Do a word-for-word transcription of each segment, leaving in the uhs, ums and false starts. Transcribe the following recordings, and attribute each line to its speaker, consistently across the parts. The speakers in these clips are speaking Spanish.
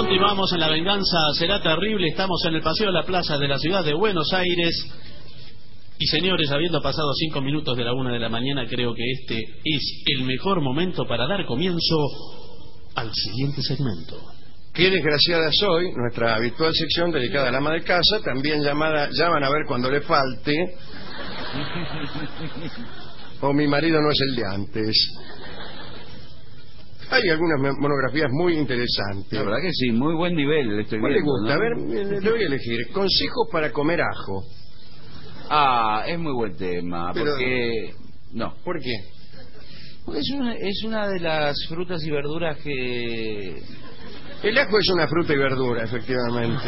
Speaker 1: Continuamos en La Venganza Será Terrible. Estamos en el Paseo de la Plaza de la ciudad de Buenos Aires. Y señores, habiendo pasado cinco minutos de la una de la mañana, creo que este es el mejor momento para dar comienzo al siguiente segmento.
Speaker 2: Qué desgraciada soy, nuestra habitual sección dedicada al ama de casa, también llamada Llaman a ver cuando le falte, o Mi marido no es el de antes. Hay algunas monografías muy interesantes.
Speaker 3: La verdad que sí, muy buen nivel. Estoy
Speaker 2: ¿Cuál
Speaker 3: viendo,
Speaker 2: le gusta?
Speaker 3: ¿no?
Speaker 2: A ver, le voy a elegir. Consejos para comer ajo.
Speaker 3: Ah, es muy buen tema.
Speaker 2: Pero,
Speaker 3: porque... No.
Speaker 2: ¿Por qué?
Speaker 3: Porque es una, es una de las frutas y verduras que...
Speaker 2: El ajo es una fruta y verdura, efectivamente.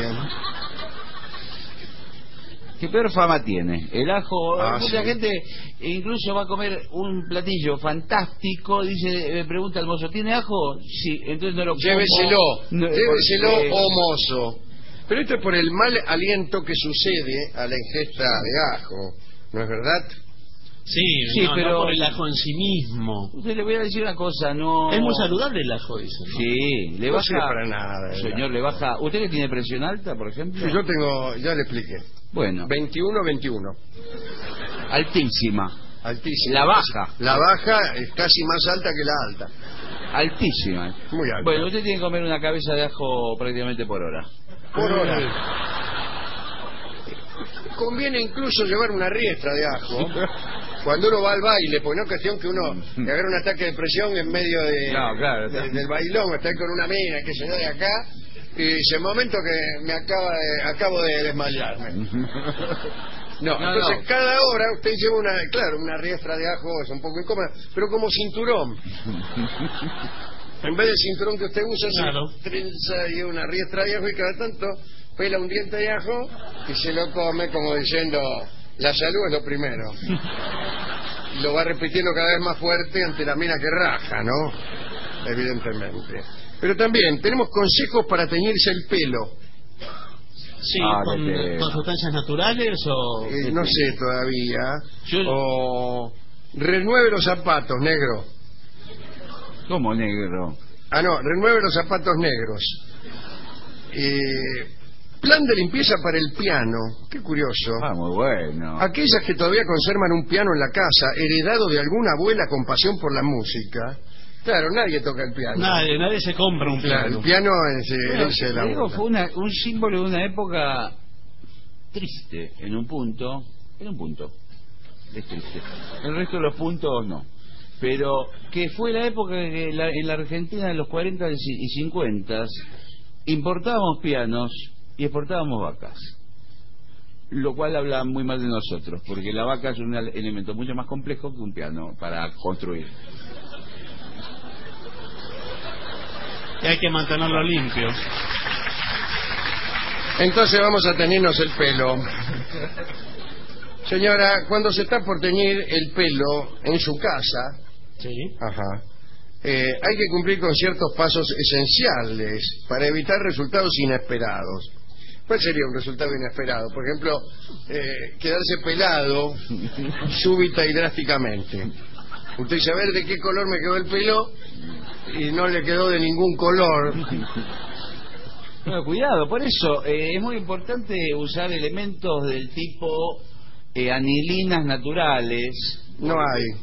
Speaker 3: ¿Qué peor fama tiene? El ajo,
Speaker 2: Ah,
Speaker 3: mucha
Speaker 2: sí.
Speaker 3: gente incluso va a comer un platillo fantástico, dice, me pregunta el mozo, ¿tiene ajo? Sí, entonces no lo como.
Speaker 2: Lléveselo,
Speaker 3: No,
Speaker 2: lléveselo,
Speaker 3: porque-
Speaker 2: oh mozo. Pero esto es por el mal aliento que sucede a la ingesta de ajo, ¿no es verdad?
Speaker 1: Sí,
Speaker 3: Sí,
Speaker 1: no,
Speaker 3: pero-
Speaker 1: no por el ajo en sí mismo.
Speaker 3: Usted le voy a decir una cosa, no...
Speaker 1: Es muy saludable el ajo, dicen, ¿no?
Speaker 3: Sí, le
Speaker 2: No
Speaker 3: baja...
Speaker 2: sirve para nada. el
Speaker 3: Señor,
Speaker 2: ajo.
Speaker 3: le baja... ¿Usted que tiene presión alta, por ejemplo?
Speaker 2: Sí, yo tengo, ya le expliqué.
Speaker 3: Bueno,
Speaker 2: veintiuno veintiuno.
Speaker 3: altísima.
Speaker 2: Altísima.
Speaker 3: La baja.
Speaker 2: La baja es casi más alta que la alta.
Speaker 3: Altísima.
Speaker 2: Muy alta.
Speaker 3: Bueno, usted tiene que comer una cabeza de ajo prácticamente por hora.
Speaker 2: Por hora. Conviene incluso llevar una riestra de ajo cuando uno va al baile, porque no es cuestión que uno le agarre un ataque de presión en medio de,
Speaker 3: No, claro,
Speaker 2: de-
Speaker 3: claro.
Speaker 2: del bailón, está ahí con una mina, que se yo de acá, y dice, momento que me acaba de, acabo de desmayarme. No,
Speaker 3: No,
Speaker 2: entonces
Speaker 3: no.
Speaker 2: cada hora usted lleva una, claro, una riestra de ajo, es un poco incómoda, pero como cinturón. En vez del cinturón que usted usa,
Speaker 1: Claro.
Speaker 2: se trenza y una riestra de ajo y cada tanto pela un diente de ajo y se lo come como diciendo, la salud es lo primero. Y lo va repitiendo cada vez más fuerte ante la mina que raja, ¿no? Evidentemente. Pero también tenemos consejos para teñirse el pelo.
Speaker 1: Sí,
Speaker 3: Ah,
Speaker 1: con,
Speaker 3: qué tema.
Speaker 1: con sustancias naturales o...
Speaker 2: Eh, no sé todavía.
Speaker 3: Yo-
Speaker 2: O renueve los zapatos, negro.
Speaker 3: ¿Cómo negro?
Speaker 2: Ah, no, renueve los zapatos negros. Eh, plan de limpieza para el piano. Qué curioso.
Speaker 3: Ah, muy bueno.
Speaker 2: Aquellas que todavía conservan un piano en la casa, heredado de alguna abuela con pasión por la música. Claro, nadie toca el piano.
Speaker 1: Nadie, nadie se compra un
Speaker 2: Claro,
Speaker 1: piano.
Speaker 2: el piano es eh,
Speaker 3: Bueno,
Speaker 2: herencia de la
Speaker 3: le digo,
Speaker 2: abuela.
Speaker 3: fue una- un símbolo de una época triste, en un punto, en un punto, es triste. El resto de los puntos no. Pero que fue la época que la- en la Argentina de los cuarenta y cincuenta importábamos pianos y exportábamos vacas. Lo cual habla muy mal de nosotros, porque la vaca es un elemento mucho más complejo que un piano para construir.
Speaker 1: Y hay que mantenerlo limpio.
Speaker 2: Entonces vamos a teñirnos el pelo. Señora, cuando se está por teñir el pelo en su casa,
Speaker 1: Sí.
Speaker 2: ajá, eh, hay que cumplir con ciertos pasos esenciales para evitar resultados inesperados. ¿Cuál sería un resultado inesperado? Por ejemplo, eh, quedarse pelado súbita y drásticamente. Usted dice, a ver de qué color me quedó el pelo y no le quedó de ningún color.
Speaker 3: Bueno, cuidado, por eso eh, es muy importante usar elementos del tipo eh, anilinas naturales
Speaker 2: No hay.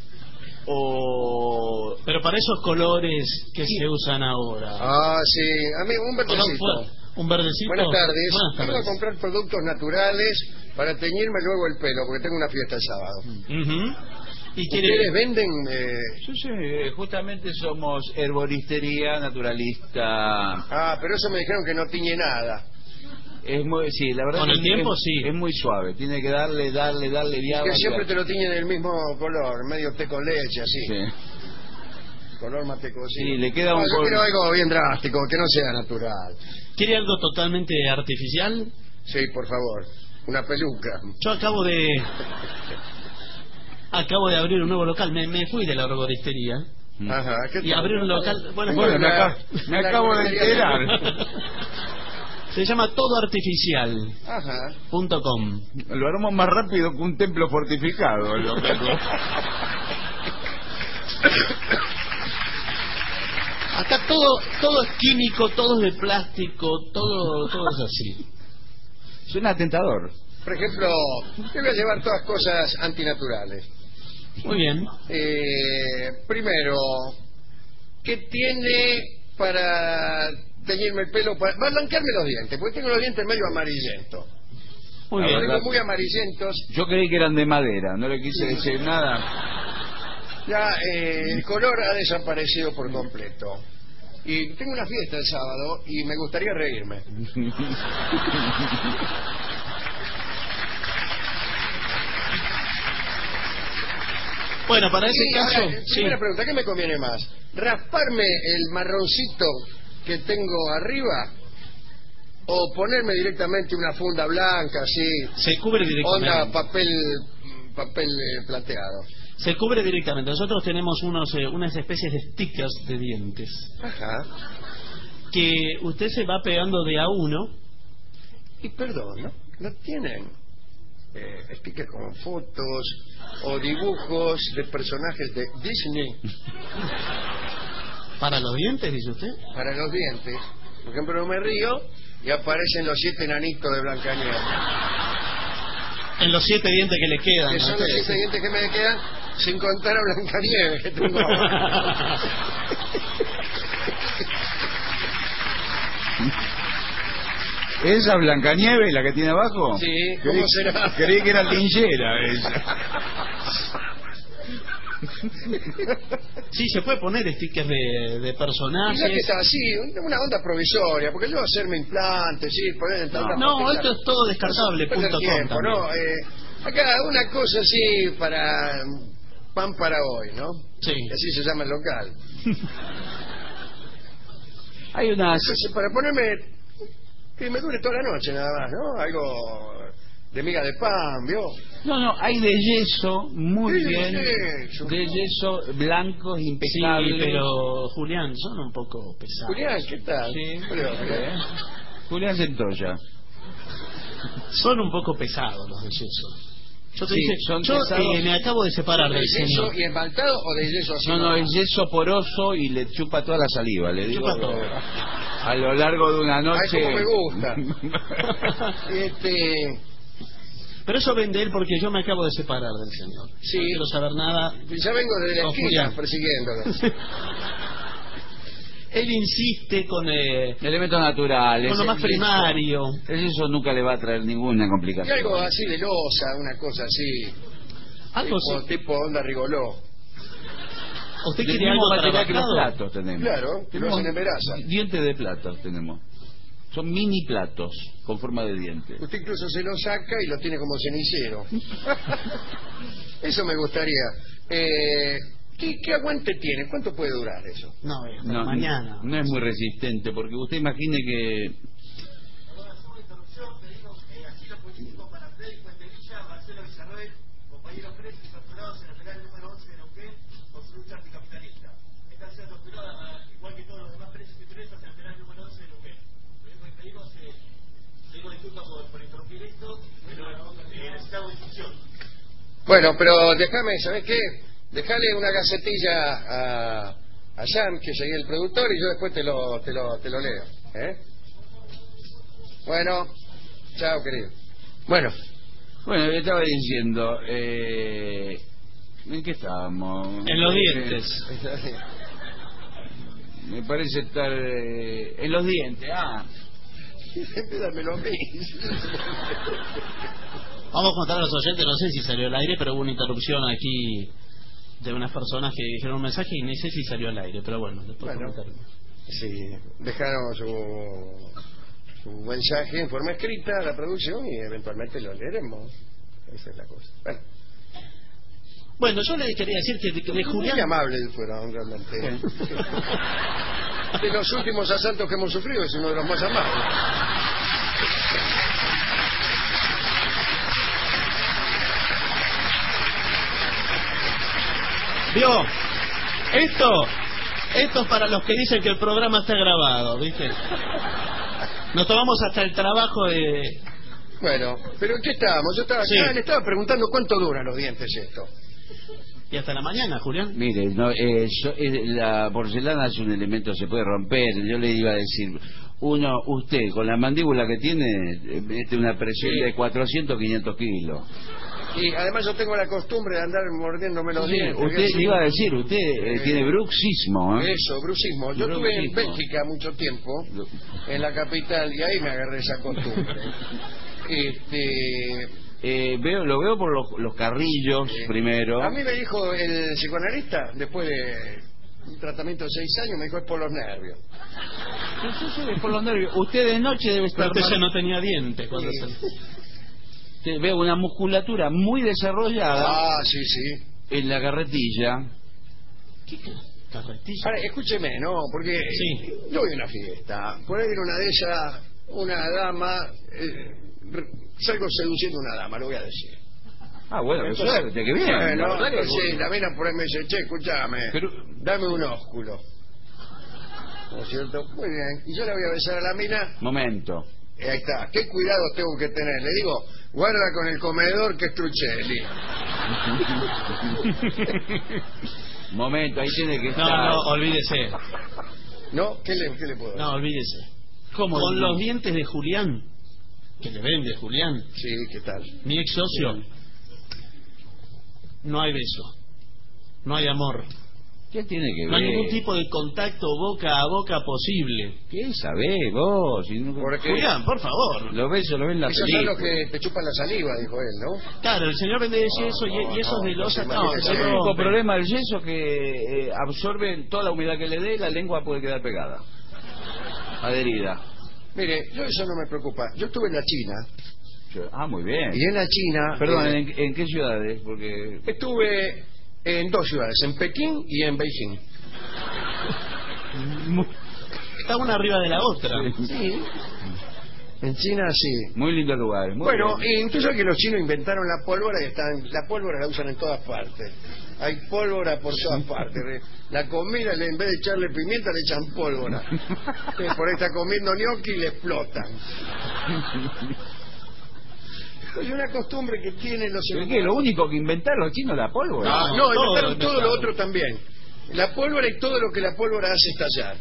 Speaker 3: o...
Speaker 1: Pero para esos colores que
Speaker 3: Sí.
Speaker 1: se usan ahora.
Speaker 2: Ah, sí. A mí un
Speaker 1: Color
Speaker 2: verdecito.
Speaker 1: fuerte. Un verdecito.
Speaker 2: Buenas tardes.
Speaker 1: Buenas
Speaker 2: Vengo a
Speaker 1: tardes.
Speaker 2: comprar productos naturales para teñirme luego el pelo, porque tengo una fiesta el sábado.
Speaker 1: Ujú. ¿Y quiere...
Speaker 2: ¿Ustedes venden...? Eh...
Speaker 3: Sí, sí, eh, justamente somos herboristería naturalista.
Speaker 2: Ah, pero eso me dijeron que no tiñe nada.
Speaker 3: Es muy, sí, la verdad
Speaker 1: Con
Speaker 3: que
Speaker 1: el
Speaker 3: es-
Speaker 1: tiempo,
Speaker 3: es,
Speaker 1: sí.
Speaker 3: es muy suave. Tiene que darle, darle, darle viaba.
Speaker 2: Que siempre te
Speaker 3: viaba.
Speaker 2: lo tiñen del mismo color, medio té con leche, así.
Speaker 3: Sí.
Speaker 2: Color mate cocido.
Speaker 3: Sí, le queda
Speaker 2: No,
Speaker 3: un
Speaker 2: yo
Speaker 3: color-
Speaker 2: quiero algo bien drástico, que no sea natural.
Speaker 1: ¿Quiere algo totalmente artificial?
Speaker 2: Sí, por favor. Una peluca.
Speaker 1: Yo acabo de... Acabo de abrir un nuevo local. Me, me fui de la arboristería.
Speaker 2: Ajá. ¿qué
Speaker 1: Y
Speaker 2: tal?
Speaker 1: abrí un local... Bueno,
Speaker 3: Bueno, me,
Speaker 2: la-
Speaker 3: acá- me
Speaker 2: la
Speaker 3: acabo de
Speaker 2: arboristería
Speaker 3: enterar.
Speaker 1: Se llama todoartificial
Speaker 2: Ajá.
Speaker 1: punto com.
Speaker 3: Lo haremos más rápido que un templo fortificado. el local.
Speaker 1: Acá todo todo es químico, todo es de plástico, todo todo es así.
Speaker 3: Suena tentador.
Speaker 2: Por ejemplo, te voy a llevar todas cosas antinaturales.
Speaker 1: Muy bien.
Speaker 2: Eh, primero, ¿qué tiene para teñirme el pelo? Para, para blanquearme los dientes, porque tengo los dientes medio amarillentos.
Speaker 1: Muy
Speaker 3: La
Speaker 1: bien.
Speaker 2: Los tengo
Speaker 3: verdad.
Speaker 2: muy amarillentos.
Speaker 3: Yo creí que eran de madera, no le quise decir nada.
Speaker 2: Ya eh, el color ha desaparecido por completo. Y tengo una fiesta el sábado y me gustaría reírme.
Speaker 1: Bueno, para ese
Speaker 2: Y
Speaker 1: caso,
Speaker 2: ahora,
Speaker 1: sí.
Speaker 2: primera pregunta, ¿qué me conviene más? ¿Rasparme el marroncito que tengo arriba? ¿O ponerme directamente una funda blanca así?
Speaker 1: Se cubre directamente.
Speaker 2: Onda papel, papel eh, plateado.
Speaker 1: Se cubre directamente. Nosotros tenemos unos eh, unas especies de stickers de dientes
Speaker 2: Ajá.
Speaker 1: que usted se va pegando de a uno.
Speaker 2: Y perdón, ¿no? ¿No tienen eh, stickers con fotos o dibujos de personajes de Disney
Speaker 1: ¿Para los dientes, dice usted?
Speaker 2: para los dientes? Por ejemplo, me río y aparecen los siete enanitos de Blancanieves.
Speaker 1: En los siete dientes que le quedan.
Speaker 2: Que
Speaker 1: ¿no?
Speaker 2: son los siete dientes que me quedan sin contar a Blancanieves que tengo ahora.
Speaker 3: ¿Esa Blancanieves, la que tiene abajo?
Speaker 2: Sí,
Speaker 3: Creí-
Speaker 2: ¿cómo será?
Speaker 3: Creí que era linchera esa.
Speaker 1: Sí, se puede poner stickers de, de
Speaker 2: Y
Speaker 1: personajes.
Speaker 2: ya que está así, una onda provisoria, porque yo hacerme implantes, sí, poner dentaduras
Speaker 1: No,
Speaker 2: postizas,
Speaker 1: esto es todo descartable,
Speaker 2: perder
Speaker 1: punto com
Speaker 2: tiempo,
Speaker 1: también.
Speaker 2: ¿no? Eh, acá una cosa así para pan para hoy, ¿no?
Speaker 1: Sí.
Speaker 2: Y así se llama el local.
Speaker 3: Hay unas...
Speaker 2: Entonces, para ponerme que me dure toda la noche nada más, ¿no? Algo de miga de pan, ¿vio?
Speaker 3: No, no, hay de yeso, muy
Speaker 2: Sí,
Speaker 3: bien.
Speaker 2: yeso.
Speaker 3: De yeso, blancos,
Speaker 1: Sí,
Speaker 3: impecables.
Speaker 1: pero Julián, son un poco pesados.
Speaker 2: Julián, ¿qué tal?
Speaker 3: Sí,
Speaker 2: Pero,
Speaker 3: ¿eh? Julián Centolla.
Speaker 1: Son un poco pesados los de yeso. Yo te
Speaker 3: Sí,
Speaker 1: dije,
Speaker 3: son
Speaker 1: yo
Speaker 3: pesados.
Speaker 1: eh, me acabo de separar
Speaker 2: ¿de
Speaker 1: del
Speaker 2: yeso
Speaker 1: señor.
Speaker 2: y esmaltado o de yeso así?
Speaker 3: No, no, es yeso poroso y le chupa toda la saliva, le digo.
Speaker 1: Chupa todo.
Speaker 3: A lo largo de una
Speaker 2: Ay,
Speaker 3: noche...
Speaker 2: cómo me gusta. este...
Speaker 1: Pero eso vende él porque yo me acabo de separar del señor.
Speaker 2: Sí.
Speaker 1: No quiero saber nada.
Speaker 2: Ya vengo desde la
Speaker 1: Con
Speaker 2: esquina
Speaker 1: Julián.
Speaker 2: persiguiéndolo.
Speaker 1: Él insiste con, eh,
Speaker 3: Elementos naturales.
Speaker 1: con lo más
Speaker 3: el yeso-
Speaker 1: primario.
Speaker 3: El yeso nunca le va a traer ninguna
Speaker 2: Y
Speaker 3: complicación.
Speaker 2: algo así de losa, una cosa así.
Speaker 1: Algo
Speaker 2: tipo,
Speaker 1: así.
Speaker 2: tipo onda rigoló.
Speaker 1: ¿Usted
Speaker 3: Del
Speaker 1: quiere
Speaker 3: mismo
Speaker 1: algo
Speaker 3: material que los
Speaker 1: trabajado?
Speaker 3: platos tenemos.
Speaker 2: Claro, que lo
Speaker 3: Tenemos
Speaker 2: hacen en veraza.
Speaker 3: dientes de platos tenemos. Son mini platos con forma de diente.
Speaker 2: Usted incluso se lo saca y lo tiene como cenicero. Eso me gustaría. Eh, ¿qué, ¿Qué aguante tiene? ¿Cuánto puede durar eso?
Speaker 1: No, eh, hasta
Speaker 3: No,
Speaker 1: mañana.
Speaker 3: no es muy resistente porque usted imagine que
Speaker 2: Bueno, pero déjame, ¿sabes qué? Déjale una gacetilla a, a Sam, que soy el productor, y yo después te lo, te lo, te lo leo. ¿eh? Bueno, chao, querido. Bueno,
Speaker 3: bueno, le estaba diciendo eh, ¿en qué estábamos?
Speaker 1: En los dientes.
Speaker 3: Me parece estar eh, en los dientes. Ah,
Speaker 2: dámelo a mí.
Speaker 1: Vamos a contar a los oyentes, no sé si salió al aire, pero hubo una interrupción aquí de unas personas que dijeron un mensaje y no sé si salió al aire, pero bueno, después
Speaker 2: Bueno.
Speaker 1: comentaremos.
Speaker 2: Sí, dejaron su, su mensaje en forma escrita a la producción y eventualmente lo leeremos. Esa es la cosa. Bueno,
Speaker 1: Bueno, yo le quería decir que de, de
Speaker 2: muy
Speaker 1: Julián...
Speaker 2: amables fueron realmente. De los últimos asaltos que hemos sufrido es uno de los más amables.
Speaker 1: ¿Vio? Esto, esto es para los que dicen que el programa está grabado, ¿viste? Nos tomamos hasta el trabajo de...
Speaker 2: Bueno, pero ¿en qué estábamos? Yo estaba acá,
Speaker 1: Sí.
Speaker 2: le estaba preguntando cuánto duran los dientes esto.
Speaker 1: y hasta la mañana, Julián.
Speaker 3: Mire, no, eh, so- eh, la porcelana es un elemento, se puede romper. Yo le iba a decir, uno, usted con la mandíbula que tiene, eh, mete una presión
Speaker 2: Sí.
Speaker 3: de cuatrocientos, quinientos kilos.
Speaker 2: Y además yo tengo la costumbre de andar mordiéndome los
Speaker 3: Sí,
Speaker 2: dientes.
Speaker 3: usted
Speaker 2: así.
Speaker 3: iba a decir, usted eh,
Speaker 2: Eh,
Speaker 3: tiene bruxismo, ¿eh?
Speaker 2: Eso, bruxismo. Yo estuve en
Speaker 3: Bruxismo.
Speaker 2: Bélgica mucho tiempo, en la capital, y ahí me agarré esa costumbre. Este,
Speaker 3: Eh, veo, lo veo por los, los carrillos
Speaker 2: eh,
Speaker 3: primero.
Speaker 2: A mí me dijo el psicoanalista, después de un tratamiento de seis años, me dijo es por los nervios.
Speaker 3: Sí, sí, sí, es por los nervios. Usted de noche debe
Speaker 1: Pero
Speaker 3: estar
Speaker 1: usted ya
Speaker 3: mal-
Speaker 1: no tenía dientes cuando
Speaker 2: Sí.
Speaker 1: se...
Speaker 3: Te- veo una musculatura muy desarrollada
Speaker 2: Ah, sí, sí.
Speaker 3: en la carretilla.
Speaker 1: ¿Qué carretilla?
Speaker 2: Ahora, escúcheme, ¿no? Porque
Speaker 1: Sí.
Speaker 2: yo voy a una fiesta, por ahí viene una de esas, una dama, eh, re- salgo seduciendo a una dama, lo voy a decir.
Speaker 3: Ah, bueno, qué
Speaker 2: Entonces,
Speaker 3: suerte, qué bien.
Speaker 2: Bueno,
Speaker 3: la verdad que-
Speaker 2: entonces la vena por ahí me dice, che, escúchame,
Speaker 3: Pero-
Speaker 2: dame un ósculo. ¿No es cierto? Muy bien. Y yo le voy a besar a la mina,
Speaker 3: Momento.
Speaker 2: y ahí está. ¿Qué cuidados tengo que tener? Le digo, guarda con el comedor que es Truchelli.
Speaker 3: Momento, ahí tiene que estar.
Speaker 1: No, no, olvídese.
Speaker 2: ¿No? ¿Qué le, qué le puedo decir?
Speaker 1: No, olvídese.
Speaker 3: ¿Cómo?
Speaker 1: Con los dientes de Julián, que le vende Julián,
Speaker 2: Sí, ¿qué tal?
Speaker 1: mi ex socio, no hay beso, no hay amor,
Speaker 3: ¿Qué tiene que
Speaker 1: no
Speaker 3: ver?
Speaker 1: hay ningún tipo de contacto boca a boca posible.
Speaker 3: ¿Qué sabés vos? Si no-
Speaker 2: Porque
Speaker 1: Julián, por favor.
Speaker 3: Los besos lo ven en la
Speaker 2: esos son los
Speaker 3: película.
Speaker 2: que te chupan la saliva, dijo él, ¿no?
Speaker 1: Claro, el señor vende yeso y,
Speaker 2: no,
Speaker 1: y esos
Speaker 2: no,
Speaker 1: de losa
Speaker 2: no,
Speaker 1: no,
Speaker 2: imagínese.
Speaker 1: se
Speaker 3: El único
Speaker 1: rompen.
Speaker 3: problema del yeso es que eh, absorbe toda la humedad que le dé y la lengua puede quedar pegada. Adherida.
Speaker 2: Mire, yo eso no me preocupa. Yo estuve en la China,
Speaker 3: Yo- Ah, muy bien.
Speaker 2: y en la China...
Speaker 3: Perdón,
Speaker 2: eh,
Speaker 3: ¿en, en qué ciudades? Porque...
Speaker 2: estuve en dos ciudades, en Pekín y en Beijing.
Speaker 1: Está una arriba de la otra.
Speaker 2: Sí. En China sí.
Speaker 3: Muy lindo lugar. Muy
Speaker 2: Bueno,
Speaker 3: bien.
Speaker 2: y tú sabes que los chinos inventaron la pólvora y están, la pólvora la usan en todas partes. Hay pólvora por todas partes. La comida, le- en vez de echarle pimienta, le echan pólvora. Entonces, por ahí está comiendo gnocchi y le explotan. Es una costumbre que tienen los
Speaker 3: ¿Pero qué? Lo único que inventaron los chinos la pólvora.
Speaker 2: Ah,
Speaker 1: No,
Speaker 2: no,
Speaker 1: todo
Speaker 2: inventaron todo lo
Speaker 1: inventaron.
Speaker 2: otro también. La pólvora y todo lo que la pólvora hace estallar.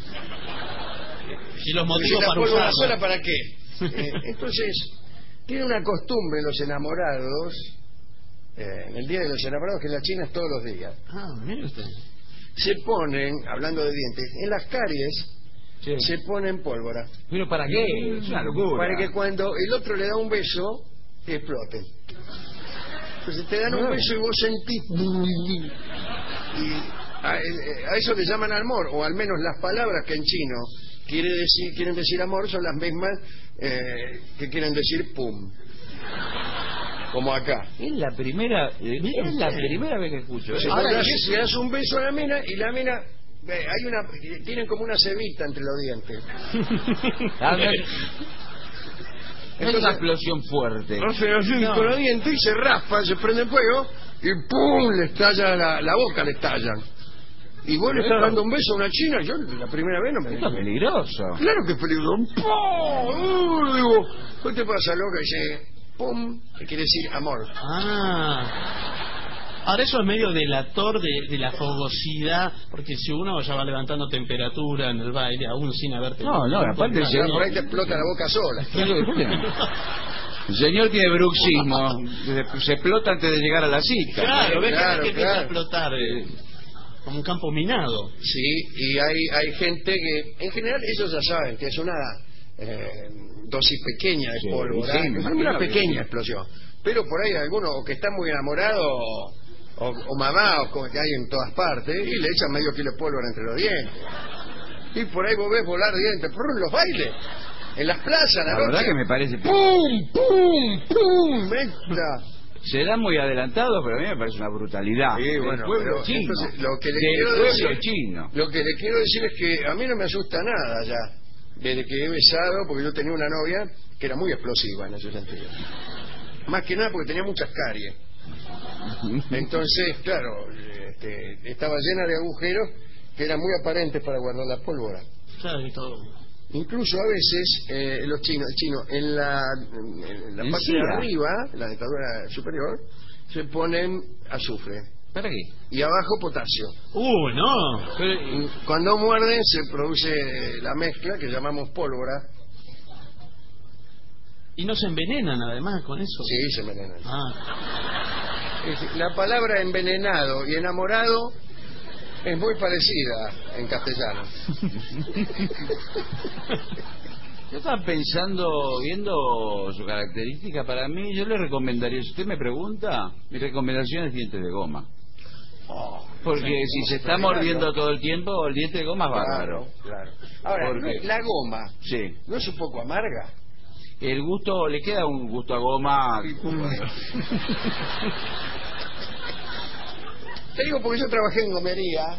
Speaker 1: Y los
Speaker 2: Porque
Speaker 1: motivos
Speaker 2: la
Speaker 1: para
Speaker 2: pólvora
Speaker 1: usarla.
Speaker 2: sola, ¿para qué? Eh, entonces, tiene una costumbre los enamorados, eh, en el Día de los Enamorados, que en la China es todos los días.
Speaker 1: Ah, mire usted.
Speaker 2: Se ponen, hablando de dientes, en las caries
Speaker 3: Sí.
Speaker 2: se ponen pólvora.
Speaker 3: ¿Pero para qué? Es una locura.
Speaker 2: Para que cuando el otro le da un beso, exploten. Entonces te dan un beso y vos sentís... Y a, eh, a eso le llaman amor, o al menos las palabras que en chino quiere decir, quieren decir amor son las mismas eh, que quieren decir pum. Como acá.
Speaker 3: Es la primera, eh, es la primera vez que escucho. ¿eh?
Speaker 2: Entonces,
Speaker 1: Ahora,
Speaker 2: vos le
Speaker 1: y
Speaker 2: das-
Speaker 1: eso-
Speaker 2: le das un beso a la mina y la mina... eh, hay una tienen como una cebita entre los dientes.
Speaker 3: Ah, no, es- no es
Speaker 2: Entonces-
Speaker 3: una explosión fuerte.
Speaker 2: Hace así
Speaker 1: No.
Speaker 2: con los dientes y se raspa, se prende fuego y ¡pum! Le estalla la, la boca, le estallan. Y vos le estás
Speaker 3: Esto-
Speaker 2: dando un beso a una china, yo la primera vez no me
Speaker 3: Esto es peligroso.
Speaker 2: Claro que es peligroso. ¡Pum! Uh, digo, ¿qué te pasa, loca? Y dice, ¡pum! Que quiere decir amor.
Speaker 1: Ah. Ahora eso es medio delator de, de la fogosidad, porque si uno ya va levantando temperatura en el baile, aún sin haberte...
Speaker 3: No, no, aparte
Speaker 2: O
Speaker 3: el
Speaker 2: sea,
Speaker 3: señor...
Speaker 2: por ahí te explota la boca sola.
Speaker 3: El señor tiene bruxismo. Se, se explota antes de llegar a la cita.
Speaker 1: Claro, ves
Speaker 2: Claro,
Speaker 1: que, que empieza a
Speaker 2: claro.
Speaker 1: explotar eh, como un campo minado.
Speaker 2: Sí, y hay, hay gente que, en general, ellos ya saben que es una eh, dosis pequeña de
Speaker 3: Sí,
Speaker 2: pólvora,
Speaker 3: sí, me
Speaker 2: una
Speaker 3: imagino que
Speaker 2: pequeña
Speaker 3: sí.
Speaker 2: explosión. Pero por ahí algunos o que están muy enamorados o, o mamados, como que hay en todas partes, y le echan medio kilo de pólvora entre los dientes. Y por ahí vos ves volar dientes, por los bailes, en las plazas, a la,
Speaker 3: La
Speaker 2: noche.
Speaker 3: verdad que me parece...
Speaker 2: ¡Pum! ¡Pum! ¡Pum! Esta.
Speaker 3: Será muy adelantado, pero a mí me parece una brutalidad.
Speaker 2: Sí,
Speaker 3: Del
Speaker 2: bueno,
Speaker 3: pueblo
Speaker 2: pero
Speaker 3: chino.
Speaker 2: entonces, lo que le
Speaker 3: Del
Speaker 2: quiero
Speaker 3: pueblo
Speaker 2: decir-
Speaker 3: chino.
Speaker 2: Lo que le quiero decir es que a mí no me asusta nada ya, desde que he besado, porque yo tenía una novia que era muy explosiva en ese sentido. Más que nada porque tenía muchas caries. Entonces, claro, este, estaba llena de agujeros que eran muy aparentes para guardar la pólvora.
Speaker 1: Claro, y todo.
Speaker 2: Incluso a veces eh, los chinos, el chino, en la, en la
Speaker 3: ¿En
Speaker 2: parte
Speaker 3: Sira?
Speaker 2: de arriba, en la dentadura superior, se ponen azufre.
Speaker 3: ¿Para qué?
Speaker 2: y abajo potasio.
Speaker 1: Uy, no.
Speaker 3: Pero,
Speaker 2: Cuando muerden se produce la mezcla que llamamos pólvora.
Speaker 1: Y no se envenenan además con eso.
Speaker 2: Sí, se envenenan.
Speaker 1: Ah,
Speaker 2: Es- La palabra envenenado y enamorado es muy parecida en castellano.
Speaker 3: yo estaba pensando, viendo su característica, para mí, yo le recomendaría, si usted me pregunta, mi recomendación es dientes de goma.
Speaker 2: Oh,
Speaker 3: Porque
Speaker 2: sí,
Speaker 3: si se está
Speaker 2: extraordinario.
Speaker 3: mordiendo todo el tiempo, el diente de goma es bárbaro.
Speaker 2: Claro, claro. Ahora,
Speaker 3: Porque-
Speaker 2: ¿no- la goma,
Speaker 3: Sí.
Speaker 2: ¿no es un poco amarga?
Speaker 3: El gusto, le queda un gusto a goma.
Speaker 2: Te digo porque yo trabajé en gomería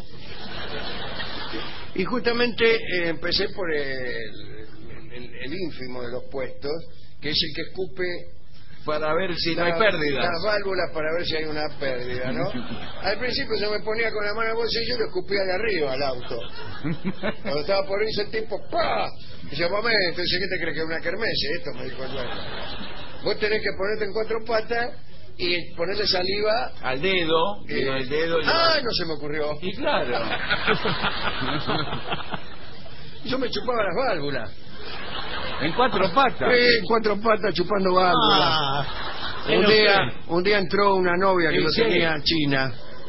Speaker 2: y justamente eh, empecé por el, el- el ínfimo de los puestos, que es el que escupe
Speaker 3: Para ver si no hay
Speaker 2: la-
Speaker 3: pérdidas.
Speaker 2: las válvulas para ver si hay una pérdida, ¿no? Al principio yo me ponía con la mano en el bolsillo y lo escupía de arriba al auto. Cuando estaba por irse el tipo, ¡pah! Y yo, momento, entonces, ¿qué te crees que es una kermesse esto? Me dijo el dueño. Vos tenés que ponerte en cuatro patas y ponerle saliva.
Speaker 3: Al dedo,
Speaker 2: eh,
Speaker 3: digo, el dedo.
Speaker 2: ¡Ay, no se me ocurrió!
Speaker 3: Y claro.
Speaker 2: Yo me chupaba las válvulas.
Speaker 3: En cuatro patas.
Speaker 2: Sí, en cuatro patas chupando válvulas.
Speaker 1: ah,
Speaker 2: un,
Speaker 1: era
Speaker 2: día,
Speaker 1: usted.
Speaker 2: un día entró una novia que
Speaker 3: ¿En
Speaker 2: lo
Speaker 3: serio?
Speaker 2: tenía china,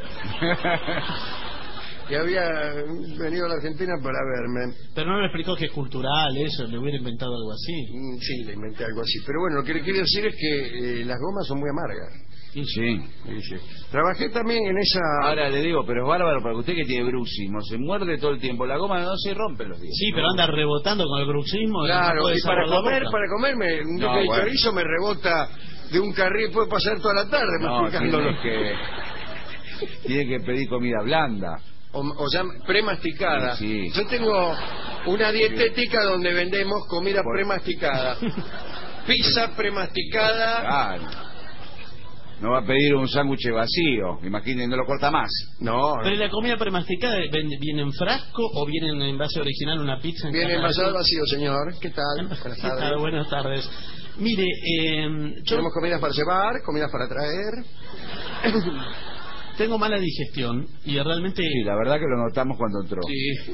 Speaker 2: que había venido a la Argentina para verme.
Speaker 1: Pero no me explicó que es cultural eso, le hubiera inventado algo así.
Speaker 2: Mm, Sí, le inventé algo así. Pero bueno, lo que le quiero decir es que eh, las gomas son muy amargas.
Speaker 3: Sí.
Speaker 2: Sí, sí. Trabajé también en esa...
Speaker 3: Ahora le digo, pero es bárbaro para usted que tiene bruxismo. Se muerde todo el tiempo. La goma no se rompe los dientes.
Speaker 1: Sí, pero anda rebotando con el bruxismo. y no
Speaker 2: Claro,
Speaker 1: puede
Speaker 2: y para
Speaker 1: cerrar la
Speaker 2: comer,
Speaker 1: boca.
Speaker 2: para comerme, un
Speaker 3: No,
Speaker 2: bife de
Speaker 3: bueno.
Speaker 2: chorizo me rebota de un carril, puede pasar toda la tarde
Speaker 3: No,
Speaker 2: masticándolo.
Speaker 3: tiene que, tiene que pedir comida blanda.
Speaker 2: O, o sea, premasticada.
Speaker 3: Sí, sí.
Speaker 2: Yo tengo una dietética donde vendemos comida
Speaker 3: Por-
Speaker 2: premasticada. Pizza premasticada.
Speaker 3: Claro. No va a pedir un sándwich vacío. Imaginen, no lo corta más.
Speaker 2: No,
Speaker 1: Pero la comida premasticada ven- viene en frasco o viene en envase original una pizza en
Speaker 2: viene
Speaker 1: caja de-
Speaker 2: envasado vacío, señor. ¿Qué tal? Buenas
Speaker 1: ¿Qué tal?
Speaker 2: tardes.
Speaker 1: Buenas tardes. Mire, eh, yo
Speaker 2: Tenemos comidas para llevar, comidas para traer.
Speaker 1: tengo mala digestión y realmente
Speaker 3: Sí, la verdad que lo notamos cuando entró.
Speaker 2: Sí.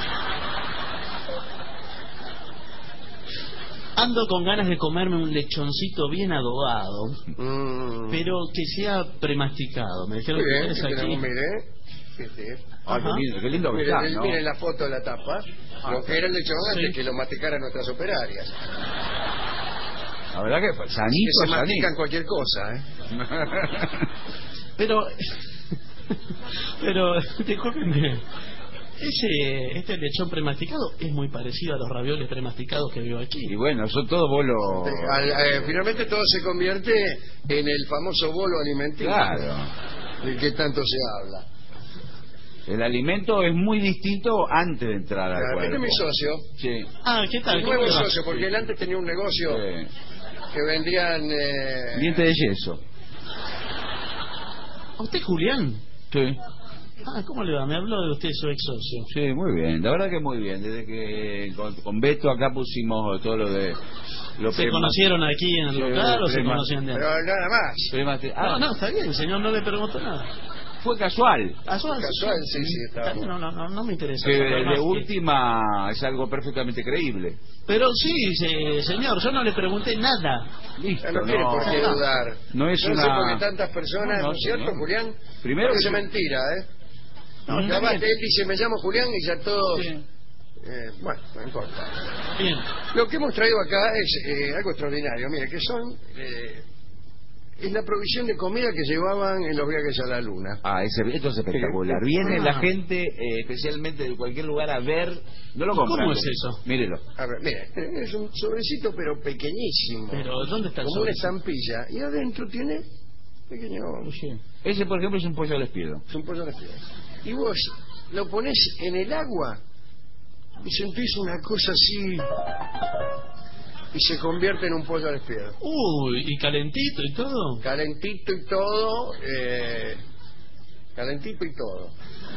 Speaker 1: ando con ganas de comerme un lechoncito bien adobado,
Speaker 2: Mm.
Speaker 1: pero que sea premasticado. Me dijeron
Speaker 2: Muy
Speaker 1: que
Speaker 2: bien,
Speaker 1: ustedes
Speaker 2: que
Speaker 1: aquí...
Speaker 2: tenemos, mire. Fíjate.
Speaker 3: Ah, qué
Speaker 1: Ajá.
Speaker 3: lindo, qué lindo que
Speaker 2: Mire,
Speaker 3: está,
Speaker 2: mire,
Speaker 3: ¿no?
Speaker 2: mire la foto de la tapa.
Speaker 3: Ah,
Speaker 2: Lo que era el lechón
Speaker 1: sí.
Speaker 2: antes que lo masticaran nuestras operarias.
Speaker 3: La verdad que
Speaker 2: Que
Speaker 3: sanito,
Speaker 2: se mastican
Speaker 3: sanito.
Speaker 2: cualquier cosa, ¿eh?
Speaker 1: Pero, pero, discúlpenme, ese, este lechón premasticado es muy parecido a los ravioles premasticados que veo aquí.
Speaker 3: Y bueno, son todos bolos.
Speaker 2: Al- eh, finalmente todo se convierte en el famoso bolo alimenticio.
Speaker 3: Claro.
Speaker 2: Del que tanto se habla.
Speaker 3: El alimento es muy distinto antes de entrar al
Speaker 2: Claro, este es
Speaker 3: cuerpo.
Speaker 2: mi socio.
Speaker 3: Sí.
Speaker 1: Ah, ¿qué tal?
Speaker 2: El
Speaker 1: ¿Cómo
Speaker 2: nuevo
Speaker 1: le va?
Speaker 2: socio, porque él antes tenía un negocio
Speaker 3: Sí.
Speaker 2: que vendían... Eh,
Speaker 3: Diente de yeso.
Speaker 1: ¿A usted, Julián?
Speaker 3: Sí.
Speaker 1: Ah, ¿cómo le va? Me habló de usted, su ex socio.
Speaker 3: Sí, muy bien. La verdad que muy bien. Desde que con, con Beto acá pusimos todo lo de... Lo
Speaker 1: ¿Se
Speaker 3: prema-
Speaker 1: conocieron aquí en el
Speaker 3: Sí,
Speaker 1: local o se
Speaker 3: prema-
Speaker 1: conocían de
Speaker 2: pero
Speaker 1: antes?
Speaker 2: nada más.
Speaker 3: premate-
Speaker 1: Ah,
Speaker 3: Ah,
Speaker 1: no, está bien, señor, no le preguntó nada.
Speaker 3: fue casual.
Speaker 1: Casual,
Speaker 2: Casual, sí, sí,
Speaker 1: Está
Speaker 2: está.
Speaker 1: bien, no, no, no, no me interesa.
Speaker 3: Que
Speaker 1: saber más
Speaker 3: de
Speaker 1: que-
Speaker 3: última es algo perfectamente creíble.
Speaker 1: Pero sí, se- señor, yo no le pregunté nada.
Speaker 3: Listo,
Speaker 2: Ya no tiene por qué
Speaker 1: no.
Speaker 2: dudar.
Speaker 3: No es
Speaker 2: Yo
Speaker 3: una-
Speaker 2: sé por qué tantas personas,
Speaker 3: No,
Speaker 2: ¿no,
Speaker 3: no,
Speaker 2: es cierto,
Speaker 3: señor.
Speaker 2: Julián?
Speaker 3: Primero
Speaker 2: Parece
Speaker 3: que-
Speaker 2: mentira, ¿eh?
Speaker 1: No,
Speaker 2: Ya
Speaker 1: está
Speaker 2: basta,
Speaker 1: bien.
Speaker 2: él dice, me llamo Julián y ya todos...
Speaker 3: Sí.
Speaker 2: eh, bueno, no importa.
Speaker 1: Bien.
Speaker 2: Lo que hemos traído acá es eh, algo extraordinario, mire, que son... eh, es la provisión de comida que llevaban en los viajes a la luna.
Speaker 3: Ah, ese, esto es espectacular. Viene
Speaker 1: Ah.
Speaker 3: la gente, eh, especialmente de cualquier lugar, a ver. No lo
Speaker 1: ¿Y
Speaker 3: compran.
Speaker 1: cómo es eso?
Speaker 3: Mírelo.
Speaker 2: A ver, mire, es un sobrecito pero pequeñísimo.
Speaker 1: Pero, ¿dónde está el
Speaker 2: Como una
Speaker 1: sobre?
Speaker 2: estampilla. Y adentro tiene pequeño...
Speaker 3: Ese, por ejemplo, es un pollo al espiedo.
Speaker 2: Es un pollo a la piedra. Y vos lo pones en el agua y sentís una cosa así y se convierte en un pollo al espiedo.
Speaker 1: Uy, y calentito y todo.
Speaker 2: Calentito y todo, eh, calentito y todo.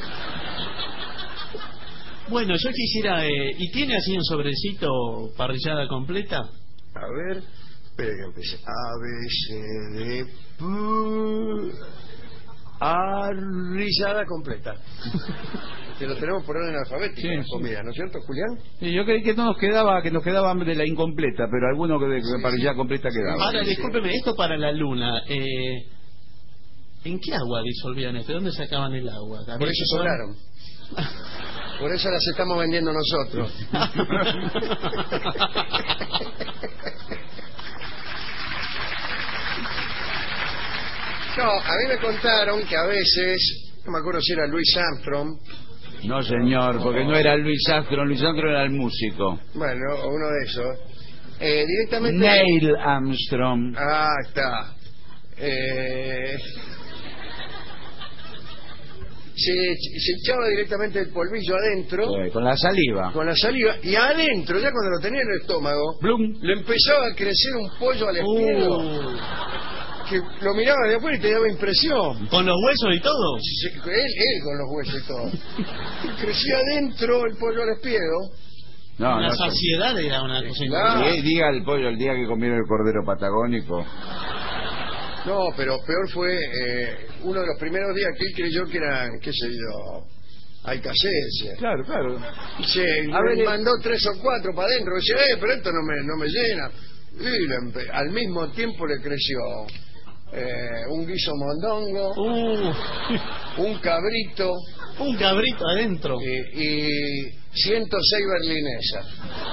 Speaker 1: Bueno, yo quisiera... eh, ¿y tiene así un sobrecito parrillada completa?
Speaker 2: A ver, espere que empiece. A, B, C, D, P. arrizada completa. Que lo tenemos por orden alfabético,
Speaker 3: Sí,
Speaker 2: la
Speaker 3: sí.
Speaker 2: comida, ¿no es cierto, Julián?
Speaker 3: Sí, yo creí que no nos quedaba, que nos quedaba de la incompleta, pero alguno que de
Speaker 2: Sí,
Speaker 3: parrilla
Speaker 2: sí.
Speaker 3: completa quedaba.
Speaker 1: Ahora,
Speaker 2: sí.
Speaker 1: discúlpeme, esto para la luna. Eh, ¿En qué agua disolvían esto? ¿De dónde sacaban el agua?
Speaker 2: Por
Speaker 1: ¿Había
Speaker 2: eso
Speaker 1: que tomar-
Speaker 2: sobraron. Por eso las estamos vendiendo nosotros. No, a mí me contaron que a veces, no me acuerdo si era Louis Armstrong,
Speaker 3: No, señor, porque no era Luis Armstrong, Luis Armstrong era el músico.
Speaker 2: bueno, o uno de esos, eh, directamente...
Speaker 3: Neil Armstrong.
Speaker 2: Ah, está. Eh, se, se echaba directamente el polvillo adentro,
Speaker 3: Sí, con la saliva.
Speaker 2: con la saliva, y adentro, ya cuando lo tenía en el estómago,
Speaker 3: Blum.
Speaker 2: le empezaba a crecer un pollo al espiedo,
Speaker 1: Uh,
Speaker 2: que lo miraba de afuera y te daba impresión.
Speaker 1: ¿Con los huesos y todo?
Speaker 2: Se- Él, él con los huesos y todo. Crecía adentro el pollo al espiedo.
Speaker 3: No,
Speaker 1: la
Speaker 3: no.
Speaker 1: saciedad era una cosa
Speaker 2: Claro.
Speaker 1: increíble.
Speaker 3: Sí, diga el pollo el día que comieron el cordero patagónico.
Speaker 2: No, pero peor fue eh, uno de los primeros días que él creyó que eran, qué sé yo, alcacelces.
Speaker 3: Claro, claro.
Speaker 2: Y se
Speaker 3: A ver,
Speaker 2: le
Speaker 3: eh.
Speaker 2: mandó tres o cuatro para adentro. Dice, eh, pero esto no me, no me llena. Y le empe- al mismo tiempo le creció eh, un guiso mondongo,
Speaker 1: Uh,
Speaker 2: un cabrito
Speaker 1: un cabrito adentro.
Speaker 2: eh, y ciento seis berlinesas.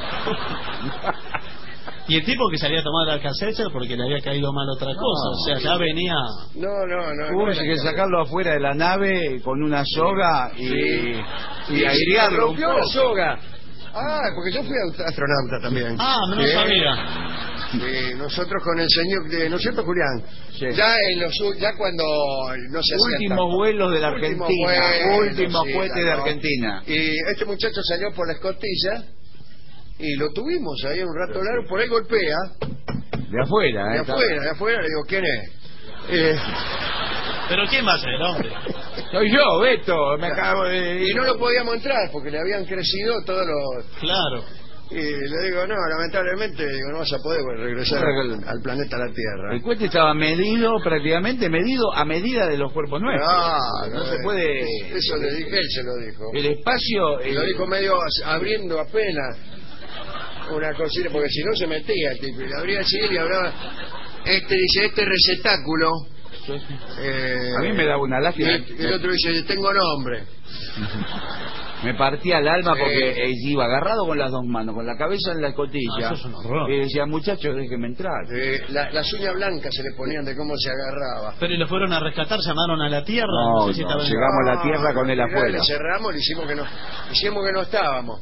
Speaker 1: Y el tipo que salía a tomar alcacelser porque le había caído mal otra cosa. O sea, ya venía...
Speaker 2: No, no, no.
Speaker 3: Hubo
Speaker 2: no era
Speaker 3: que
Speaker 2: cabrito.
Speaker 3: sacarlo afuera de la nave con una soga y,
Speaker 2: Sí.
Speaker 3: y airearlo un
Speaker 2: rompió la
Speaker 3: poco.
Speaker 2: soga. Ah, porque yo fui ast- astronauta también.
Speaker 1: Ah, no lo
Speaker 2: Sí.
Speaker 1: sabía.
Speaker 2: Sí, nosotros con el señor, de, ¿no es cierto, Julián?
Speaker 3: Sí.
Speaker 2: Ya en los u- ya cuando no se hacía
Speaker 3: Últimos
Speaker 2: tanto.
Speaker 3: vuelos de la
Speaker 2: Últimos
Speaker 3: Argentina.
Speaker 2: vuelos,
Speaker 3: Últimos
Speaker 2: sí,
Speaker 3: cohetes de
Speaker 2: claro.
Speaker 3: Argentina.
Speaker 2: Y este muchacho salió por la escotilla y lo tuvimos ahí un rato largo, por ahí golpea,
Speaker 3: De afuera,
Speaker 2: de
Speaker 3: ¿eh?
Speaker 2: afuera, de afuera, le digo, ¿quién es? Eh,
Speaker 1: Pero ¿quién va a ser, hombre?
Speaker 3: Soy yo, Beto. Me acabo de...
Speaker 2: y no lo podíamos entrar porque le habían crecido todos los...
Speaker 1: Claro.
Speaker 2: Y le digo, no, lamentablemente digo, no vas a poder regresar
Speaker 3: Bueno,
Speaker 2: al planeta a la Tierra.
Speaker 3: El cohete estaba medido, prácticamente medido a medida de los cuerpos nuestros.
Speaker 2: Ah,
Speaker 3: no
Speaker 2: no,
Speaker 3: se
Speaker 2: eh,
Speaker 3: puede...
Speaker 2: Eso le dije, él se lo dijo.
Speaker 3: El espacio...
Speaker 2: Y lo
Speaker 3: eh,
Speaker 2: dijo medio as- abriendo apenas una cosita, porque si no se metía el tipo. Y le abría así y hablaba. Este dice, este receptáculo. eh,
Speaker 3: A mí me daba una
Speaker 2: y
Speaker 3: lástima.
Speaker 2: el, y el otro dice, tengo nombre.
Speaker 3: Me partía el alma
Speaker 2: Sí.
Speaker 3: porque eh, iba agarrado con las dos manos, con la cabeza en la escotilla.
Speaker 1: Ah, eso es un horror.
Speaker 3: Y decía, muchachos, déjenme entrar.
Speaker 2: Eh, la- las uñas blancas se le ponían de cómo se agarraba.
Speaker 1: Pero y lo fueron a rescatar, llamaron a la tierra.
Speaker 3: No,
Speaker 1: sé si
Speaker 3: no,
Speaker 1: estaban-
Speaker 3: llegamos a la tierra con él
Speaker 2: al final
Speaker 3: afuera.
Speaker 2: Le cerramos, le hicimos que no, hicimos que no estábamos.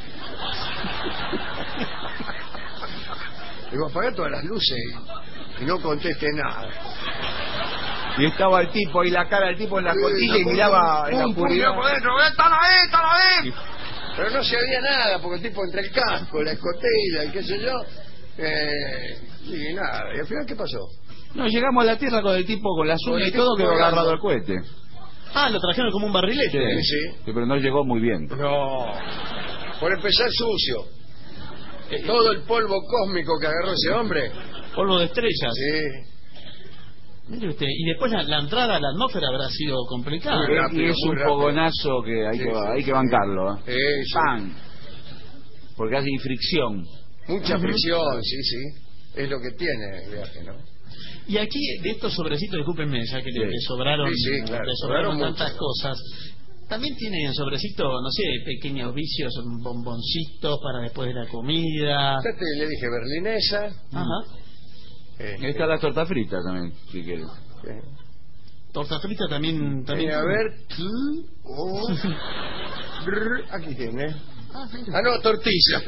Speaker 2: Digo, apagar todas las luces y, y no conteste nada.
Speaker 3: Y estaba el tipo, y la cara del tipo en la
Speaker 2: Sí,
Speaker 3: cotilla y
Speaker 2: pum,
Speaker 3: miraba
Speaker 2: pum,
Speaker 3: en la
Speaker 2: pum,
Speaker 3: oscuridad.
Speaker 2: miraba por dentro, "Eh, están ahí, están ahí". Pero no se había nada, porque el tipo entre el casco, la escotilla y qué sé yo, eh, y nada. ¿Y al final qué pasó?
Speaker 3: No, llegamos a la tierra con el tipo con las
Speaker 2: Con
Speaker 3: uñas
Speaker 2: el
Speaker 3: y todo,
Speaker 2: tipo
Speaker 3: quedó
Speaker 2: colgando.
Speaker 3: agarrado al cohete.
Speaker 1: Ah, lo trajeron como un barrilete.
Speaker 2: Sí.
Speaker 3: Sí, pero no llegó muy bien.
Speaker 2: No. Por empezar sucio. Eh, Todo el polvo cósmico que agarró ese hombre.
Speaker 1: Polvo de estrellas.
Speaker 2: Sí.
Speaker 1: Mire usted, y después la, la entrada a la atmósfera habrá sido complicada.
Speaker 2: Muy rápido,
Speaker 3: y es
Speaker 2: muy
Speaker 3: un
Speaker 2: rápido.
Speaker 3: fogonazo que hay,
Speaker 2: Sí,
Speaker 3: que,
Speaker 2: sí,
Speaker 3: hay
Speaker 2: sí.
Speaker 3: que bancarlo. ¿eh?
Speaker 2: Eh, sí.
Speaker 3: ¡Pam! Porque hace fricción.
Speaker 2: Mucha presión, sí, sí. Es lo que tiene el viaje, ¿no?
Speaker 1: Y aquí, de estos sobrecitos, discúlpenme, ya que le,
Speaker 3: Sí.
Speaker 1: le sobraron,
Speaker 2: Sí, sí, claro,
Speaker 1: le sobraron
Speaker 2: sobraron
Speaker 1: tantas
Speaker 2: mucho.
Speaker 1: cosas, también tienen sobrecito, no sé, pequeños vicios, bomboncitos para después de la comida.
Speaker 2: Ya te le dije berlinesa.
Speaker 1: Ajá.
Speaker 2: eh,
Speaker 3: Está la torta frita también, si quieres.
Speaker 2: eh,
Speaker 1: Torta frita también... también
Speaker 2: eh, a ver. T, O, R, aquí tiene.
Speaker 1: Ah, mire.
Speaker 2: Ah, no, tortilla.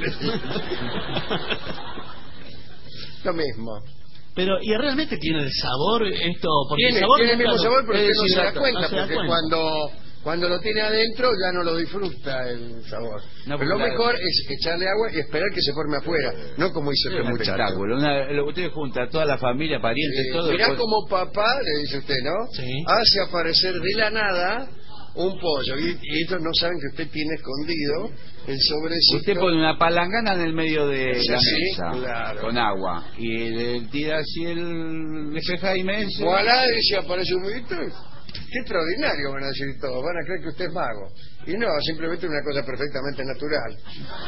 Speaker 2: Lo mismo.
Speaker 1: Pero, ¿y realmente tiene el sabor esto? Porque
Speaker 2: Tiene,
Speaker 1: el sabor
Speaker 2: tiene el
Speaker 1: nunca
Speaker 2: mismo
Speaker 1: lo-
Speaker 2: sabor, pero
Speaker 1: es
Speaker 2: usted no
Speaker 1: decir,
Speaker 2: se da
Speaker 1: no
Speaker 2: cuenta,
Speaker 1: se da
Speaker 2: porque
Speaker 1: cuenta.
Speaker 2: cuando cuando lo tiene adentro ya no lo disfruta el sabor.
Speaker 3: No,
Speaker 2: pero lo
Speaker 3: claro.
Speaker 2: mejor es echarle agua y esperar que se forme afuera, no como hizo
Speaker 3: Es
Speaker 2: este
Speaker 3: un
Speaker 2: muchacho.
Speaker 3: espectáculo. Una, lo que usted junta, toda la familia, parientes,
Speaker 2: Eh,
Speaker 3: todo.
Speaker 2: mirá
Speaker 3: después-
Speaker 2: como papá, le dice usted, ¿no?
Speaker 1: Sí.
Speaker 2: Hace aparecer de la nada un pollo. Y, y ellos no saben que usted tiene escondido el sobrecito.
Speaker 3: Usted pone una palangana en el medio de
Speaker 2: Sí,
Speaker 3: la
Speaker 2: sí,
Speaker 3: mesa
Speaker 2: claro.
Speaker 3: con agua y le tira así el F. Jaime ese.
Speaker 2: Voilà, y si aparece un poquito, qué extraordinario, van a decir todos, van a creer que usted es mago. Y no, simplemente una cosa perfectamente natural.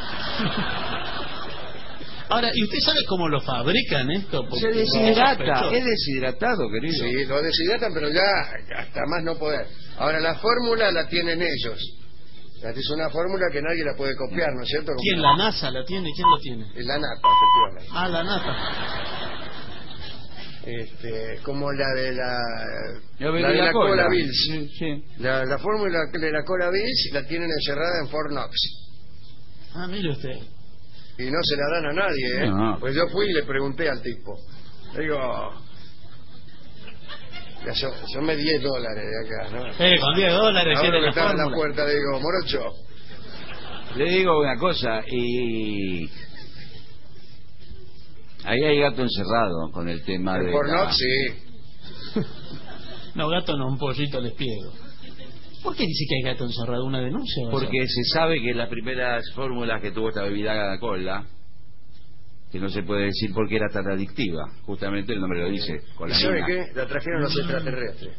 Speaker 1: Ahora, ¿y usted sabe cómo lo fabrican esto? Porque
Speaker 3: Se deshidrata, es deshidratado, querido.
Speaker 2: Sí, lo deshidratan, pero ya hasta más no poder. Ahora, la fórmula la tienen ellos. Es una fórmula que nadie la puede copiar, ¿no es cierto? Como
Speaker 1: ¿Quién? ¿La NASA la tiene? ¿Quién lo tiene?
Speaker 2: la nata, efectivamente.
Speaker 1: Ah, la NASA.
Speaker 2: Este, como la de la,
Speaker 3: Yo
Speaker 2: la, de
Speaker 3: la
Speaker 2: la
Speaker 3: cola.
Speaker 2: Cola Bills.
Speaker 3: Sí, sí.
Speaker 2: La, la fórmula de la Cola Bills la tienen encerrada en Fort Knox.
Speaker 1: Ah, mire usted.
Speaker 2: Y no se la dan a nadie, ¿eh?
Speaker 3: No.
Speaker 2: Pues yo fui y le pregunté al tipo. Le digo, ya son, son diez dólares de acá, ¿no?
Speaker 1: Eh, con diez dólares
Speaker 2: Ahora
Speaker 1: tiene
Speaker 2: que
Speaker 1: la
Speaker 2: estaba en la
Speaker 1: fórmula.
Speaker 2: puerta, le digo, morocho,
Speaker 3: Le digo una cosa, y ahí hay gato encerrado con el tema
Speaker 2: en
Speaker 3: de
Speaker 2: Fort
Speaker 3: la...
Speaker 2: Knox, sí.
Speaker 1: No, gato no, un pollito les piego. ¿Por qué dice que hay gato encerrado? ¿Una denuncia? o
Speaker 3: Porque
Speaker 1: sea?
Speaker 3: se sabe que las primeras fórmulas que tuvo esta bebida cola, que no se puede decir por qué era tan adictiva, justamente el nombre lo dice,
Speaker 2: ¿Y
Speaker 3: cola.
Speaker 2: sabe qué? La trajeron los extraterrestres.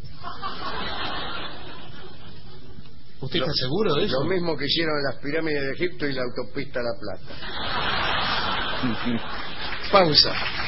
Speaker 1: ¿Usted
Speaker 2: Lo-
Speaker 1: está seguro de eso?
Speaker 2: Lo mismo que hicieron las pirámides de Egipto y la autopista a La Plata. Pausa.